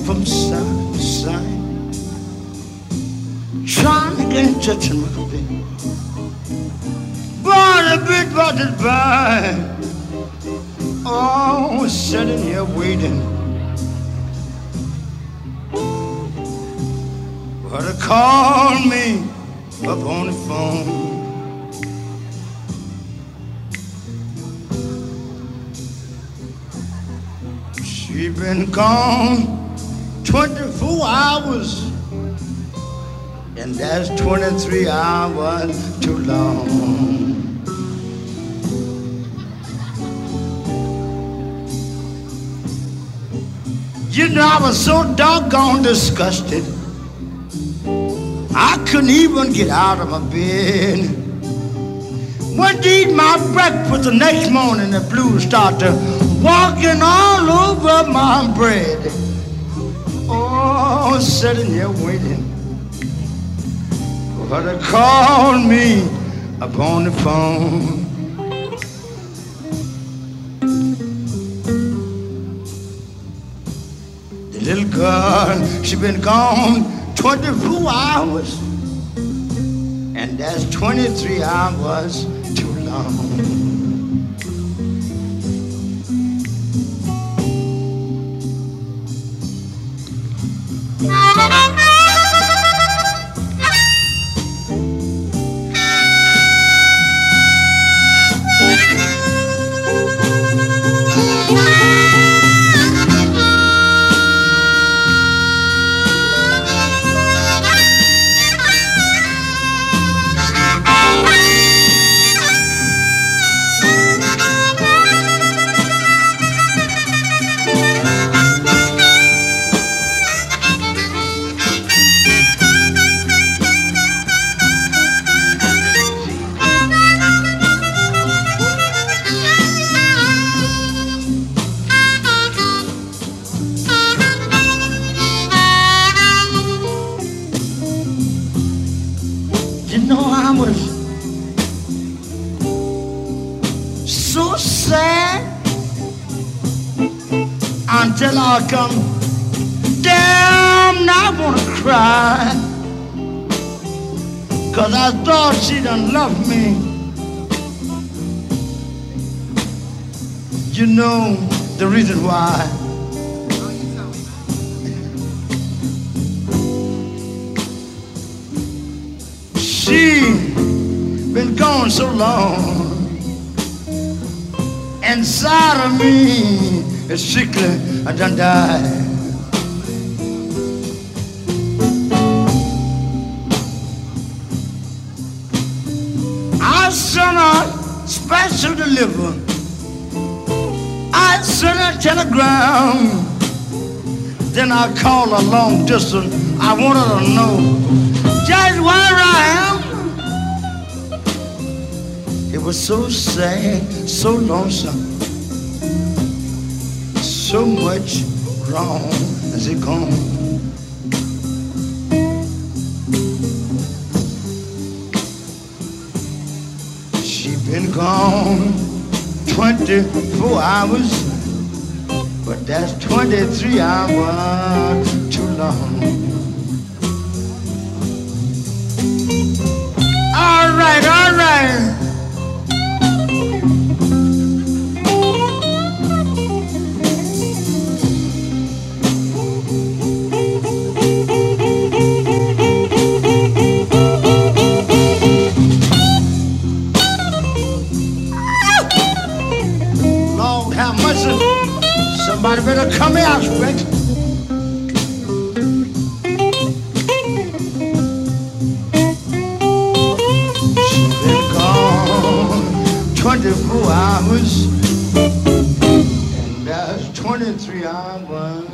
from side to side, trying to get in touch with me. But a bit about it by, oh, sitting here waiting. But to call me up on the phone. She been gone 24 hours, and that's 23 hours too long. You know, I was so doggone disgusted, I couldn't even get out of my bed. Went to eat my breakfast the next morning, the blues started walking all over my bread. Oh, sitting here waiting for her to call me upon the phone. The little girl, she been gone 24 hours, and that's 23 hours too long. You know, I was so sad until I come damn, I wanna cry, 'cause I thought she done loved me. You know the reason why. She been gone so long, inside of me is sickly, I done died. I sent a special deliver, I sent a telegram, then I called a long distance. I wanted to know just where I am. It was so sad, so lonesome, so much wrong as it gone. She been gone 24 hours, but that's 23 hours too long. All right, all right. Lord have mercy. Somebody better come here, Spec. She's been gone 24 hours, and that's 23 hours.